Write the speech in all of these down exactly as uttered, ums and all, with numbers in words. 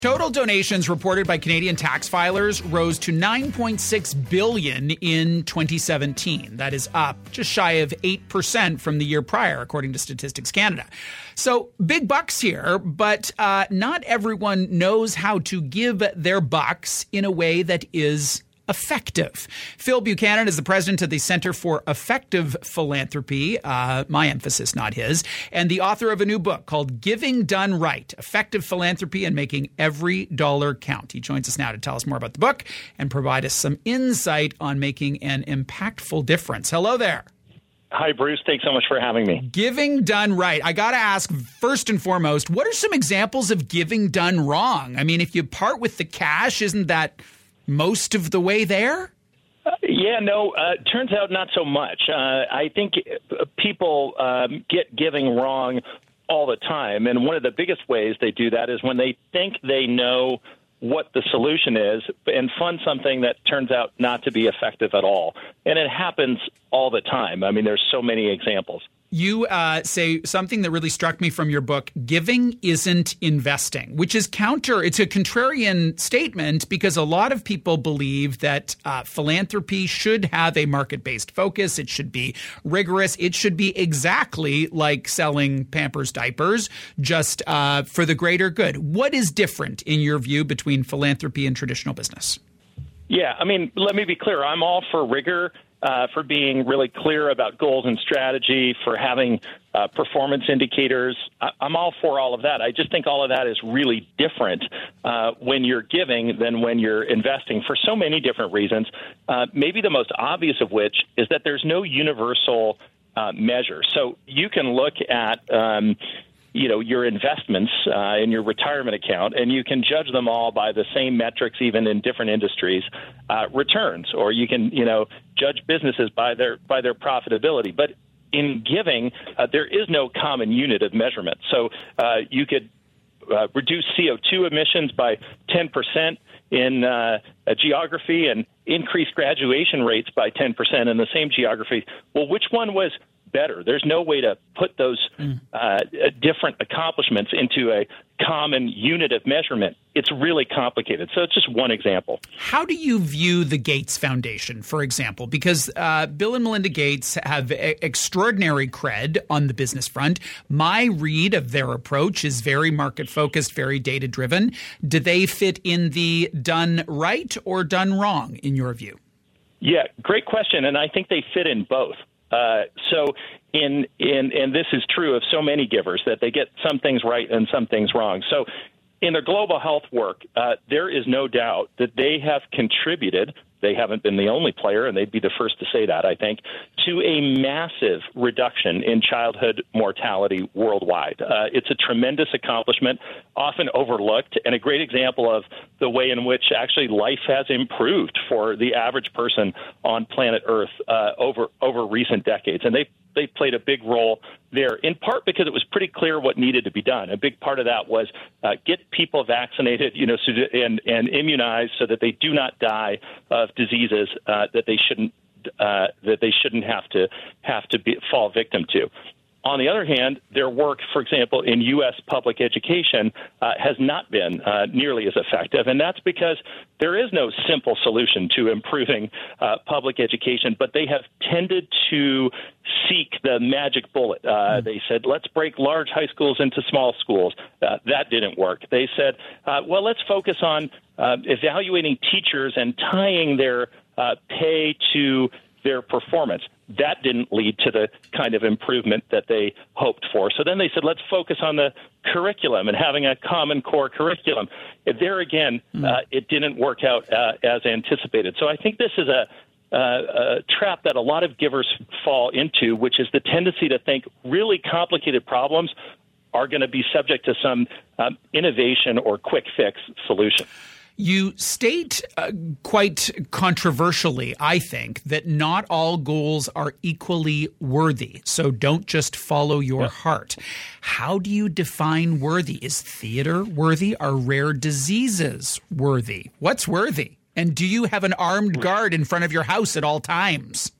Total donations reported by Canadian tax filers rose to nine point six billion dollars in twenty seventeen. That is up just shy of eight percent from the year prior, according to Statistics Canada. So big bucks here, but uh, not everyone knows how to give their bucks in a way that is effective. Phil Buchanan is the president of the Center for Effective Philanthropy, uh, my emphasis, not his, and the author of a new book called Giving Done Right, Effective Philanthropy and Making Every Dollar Count. He joins us now to tell us more about the book and provide us some insight on making an impactful difference. Hello there. Hi, Bruce. Thanks so much for having me. Giving done right. I got to ask, first and foremost, what are some examples of giving done wrong? I mean, if you part with the cash, isn't that most of the way there? Uh, yeah, no, uh, turns out not so much. Uh, I think people um, get giving wrong all the time. And one of the biggest ways they do that is when they think they know what the solution is and fund something that turns out not to be effective at all. And it happens all the time. I mean, there's so many examples. You uh, say something that really struck me from your book, giving isn't investing, which is counter. It's a contrarian statement because a lot of people believe that uh, philanthropy should have a market-based focus. It should be rigorous. It should be exactly like selling Pampers diapers, just uh, for the greater good. What is different, in your view, between philanthropy and traditional business? Yeah, I mean, let me be clear. I'm all for rigor. Uh, for being really clear about goals and strategy, for having uh, performance indicators. I- I'm all for all of that. I just think all of that is really different uh, when you're giving than when you're investing for so many different reasons, uh, maybe the most obvious of which is that there's no universal uh, measure. So you can look at um, you know, your investments uh, in your retirement account, and you can judge them all by the same metrics, even in different industries, uh, returns, or you can, you know, judge businesses by their by their profitability. But in giving, uh, there is no common unit of measurement. So uh, you could uh, reduce C O two emissions by ten percent in uh, a geography and increase graduation rates by ten percent in the same geography. Well, which one was better? There's no way to put those uh, different accomplishments into a common unit of measurement. It's really complicated. So it's just one example. How do you view the Gates Foundation, for example? Because uh, Bill and Melinda Gates have a- extraordinary cred on the business front. My read of their approach is very market-focused, very data-driven. Do they fit in the done right or done wrong, in your view? Yeah, great question. And I think they fit in both. Uh, so in, in, and this is true of so many givers, that they get some things right and some things wrong. So in their global health work, uh, there is no doubt that they have contributed, they haven't been the only player, and they'd be the first to say that, I think, to a massive reduction in childhood mortality worldwide. Uh, it's a tremendous accomplishment, often overlooked, and a great example of the way in which actually life has improved for the average person on planet Earth uh, over over recent decades. And they they played a big role there, in part because it was pretty clear what needed to be done. A big part of that was uh, get people vaccinated, you know, so to, and, and immunized so that they do not die of diseases uh, that they shouldn't uh, that they shouldn't have to have to be, fall victim to. On the other hand, their work, for example, in U S public education uh, has not been uh, nearly as effective, and that's because there is no simple solution to improving uh, public education, but they have tended to seek the magic bullet. Uh, they said, let's break large high schools into small schools. Uh, that didn't work. They said, uh, well, let's focus on uh, evaluating teachers and tying their uh, pay to their performance. That didn't lead to the kind of improvement that they hoped for. So then they said, let's focus on the curriculum and having a common core curriculum. There again, mm. uh, it didn't work out uh, as anticipated. So I think this is a, uh, a trap that a lot of givers fall into, which is the tendency to think really complicated problems are going to be subject to some um, innovation or quick fix solution. You state uh, quite controversially, I think, that not all goals are equally worthy. So don't just follow your yeah. heart. How do you define worthy? Is theater worthy? Are rare diseases worthy? What's worthy? And do you have an armed guard in front of your house at all times?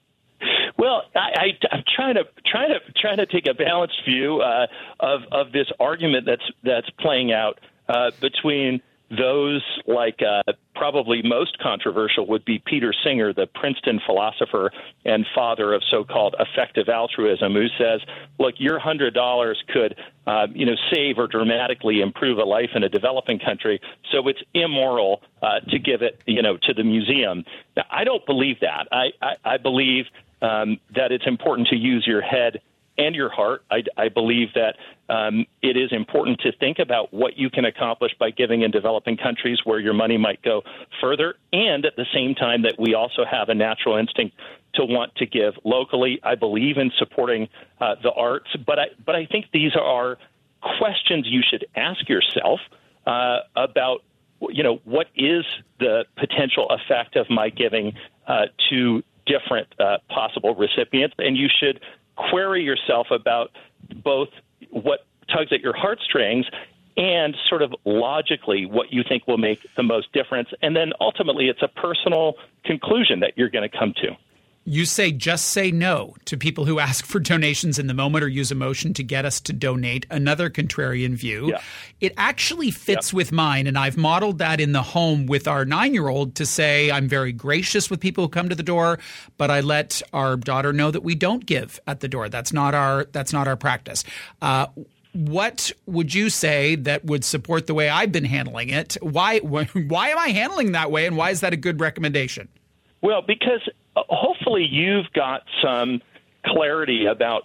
Well, I, I, I'm trying to trying to trying to take a balanced view uh, of of this argument that's that's playing out uh, between those, like uh, probably most controversial would be Peter Singer, the Princeton philosopher and father of so-called effective altruism, who says, look, your one hundred dollars could uh, you know, save or dramatically improve a life in a developing country, so it's immoral uh, to give it you know, to the museum. Now, I don't believe that. I, I, I believe um, that it's important to use your head and your heart. I, I believe that um, it is important to think about what you can accomplish by giving in developing countries where your money might go further, and at the same time that we also have a natural instinct to want to give locally. I believe in supporting uh, the arts, but I, but I think these are questions you should ask yourself uh, about, you know, what is the potential effect of my giving uh, to different uh, possible recipients, and you should query yourself about both what tugs at your heartstrings and sort of logically what you think will make the most difference. And then ultimately it's a personal conclusion that you're going to come to. You say just say no to people who ask for donations in the moment or use emotion to get us to donate. Another contrarian view. Yeah. It actually fits yeah. with mine, and I've modeled that in the home with our nine-year-old to say I'm very gracious with people who come to the door, but I let our daughter know that we don't give at the door. That's not our that's not our practice. Uh, what would you say that would support the way I've been handling it? Why why am I handling that way, and why is that a good recommendation? Well, because hopefully you've got some clarity about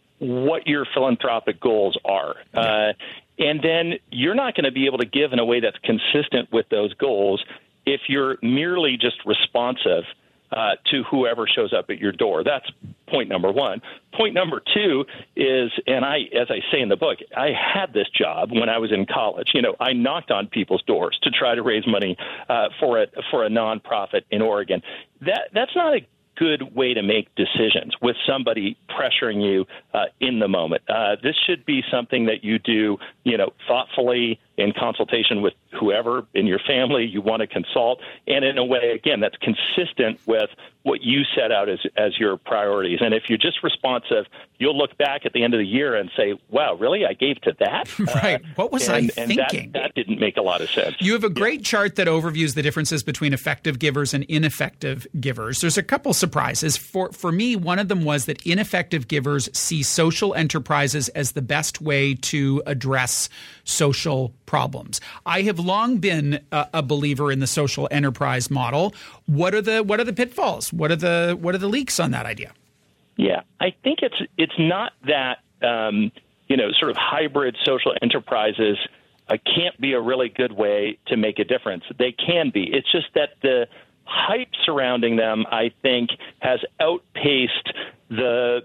what your philanthropic goals are. Uh, and then you're not going to be able to give in a way that's consistent with those goals if you're merely just responsive uh, to whoever shows up at your door. That's point number one. Point number two is, and I, as I say in the book, I had this job when I was in college. You know, I knocked on people's doors to try to raise money uh, for a for a nonprofit in Oregon. That that's not a good way to make decisions with somebody pressuring you uh, in the moment. Uh, this should be something that you do, you know, thoughtfully in consultation with whoever in your family you want to consult, and in a way, again, that's consistent with what you set out as as your priorities. And if you're just responsive, you'll look back at the end of the year and say, wow, really? I gave to that? Right. Uh, what was and, I and thinking? That, that didn't make a lot of sense. You have a great yeah. chart that overviews the differences between effective givers and ineffective givers. There's a couple surprises. For, for me, one of them was that ineffective givers see social enterprises as the best way to address social problems. I have long been a, a believer in the social enterprise model. What are the what are the pitfalls? What are the what are the leaks on that idea? Yeah, I think it's it's not that um, you know sort of hybrid social enterprises uh, can't be a really good way to make a difference. They can be. It's just that the hype surrounding them, I think, has outpaced the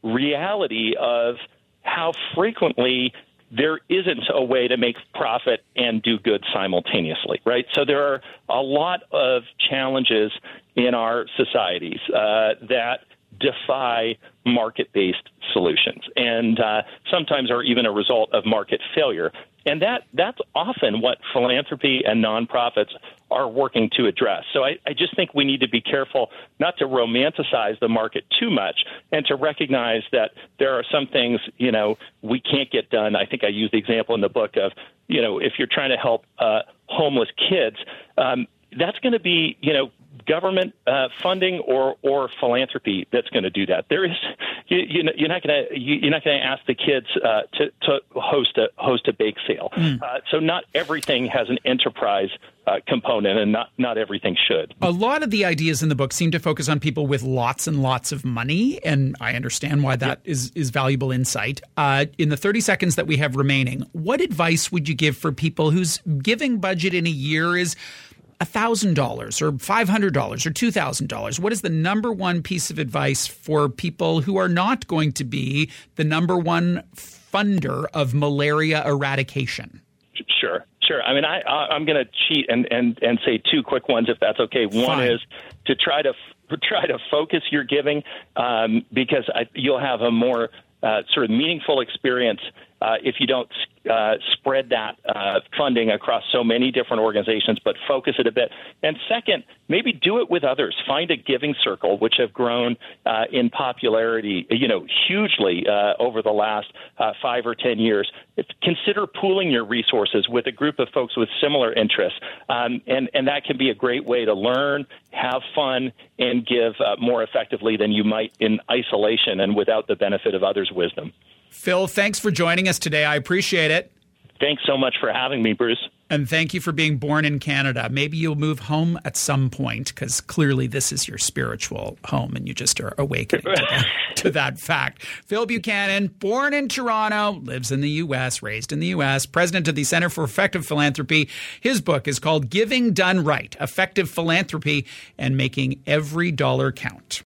reality of how frequently there isn't a way to make profit and do good simultaneously, right? So there are a lot of challenges in our societies uh, that defy market-based solutions, and uh, sometimes are even a result of market failure. And that that's often what philanthropy and nonprofits are working to address. So I, I just think we need to be careful not to romanticize the market too much and to recognize that there are some things, you know, we can't get done. I think I use the example in the book of, you know, if you're trying to help uh, homeless kids, um, that's going to be, you know, government uh, funding or or philanthropy that's going to do that. There is you, you know, you're not going to you're not going to ask the kids uh, to to host a host a bake sale. Mm. Uh, so not everything has an enterprise uh, component, and not not everything should. A lot of the ideas in the book seem to focus on people with lots and lots of money, and I understand why that yeah. is is valuable insight. Uh, in the thirty seconds that we have remaining, what advice would you give for people whose giving budget in a year is one thousand dollars or five hundred dollars or two thousand dollars? What is the number one piece of advice for people who are not going to be the number one funder of malaria eradication? Sure, sure. I mean, I, I'm going to cheat and, and, and say two quick ones, if that's okay. One Fine. is to try to try to focus your giving um, because I, you'll have a more uh, sort of meaningful experience uh, if you don't uh, spread that uh, funding across so many different organizations, but focus it a bit. And second, maybe do it with others. Find a giving circle, which have grown uh, in popularity, you know, hugely uh, over the last uh, five or ten years. It's, consider pooling your resources with a group of folks with similar interests, um, and and that can be a great way to learn, have fun, and give uh, more effectively than you might in isolation and without the benefit of others' wisdom. Phil, thanks for joining us today. I appreciate it. Thanks so much for having me, Bruce. And thank you for being born in Canada. Maybe you'll move home at some point, because clearly this is your spiritual home and you just are awakening to, that, to that fact. Phil Buchanan, born in Toronto, lives in the U S, raised in the U S, president of the Center for Effective Philanthropy. His book is called Giving Done Right, Effective Philanthropy and Making Every Dollar Count.